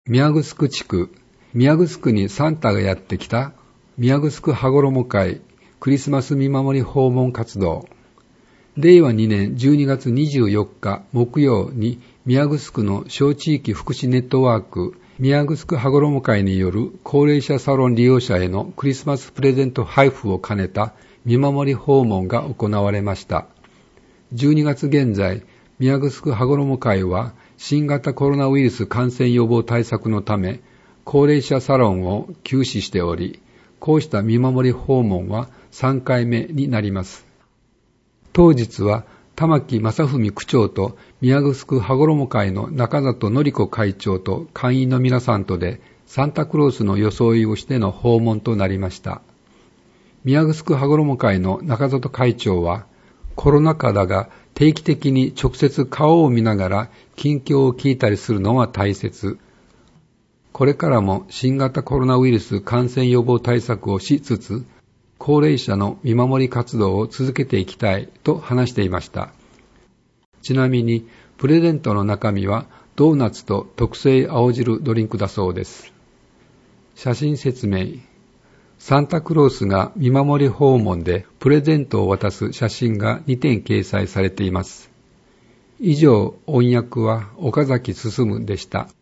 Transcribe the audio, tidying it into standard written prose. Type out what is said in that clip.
宮城地区、宮城にサンタがやってきた、宮城羽衣会クリスマス見守り訪問活動。令和2年12月24日木曜に宮城区の小地域福祉ネットワーク宮城羽衣会による高齢者サロン利用者へのクリスマスプレゼント配布を兼ねた見守り訪問が行われました。12月現在、宮城羽衣会は新型コロナウイルス感染予防対策のため、高齢者サロンを休止しており、こうした見守り訪問は3回目になります。当日は玉木正文区長と宮城羽衣会の中里典子会長と会員の皆さんとでサンタクロースの装いをしての訪問となりました。宮城羽衣会の中里会長は、コロナ禍だが定期的に直接顔を見ながら近況を聞いたりするのは大切。これからも新型コロナウイルス感染予防対策をしつつ、高齢者の見守り活動を続けていきたいと話していました。ちなみに、プレゼントの中身はドーナツと特製青汁ドリンクだそうです。写真説明。サンタクロースが見守り訪問でプレゼントを渡す写真が2点掲載されています。以上、音訳は岡崎進でした。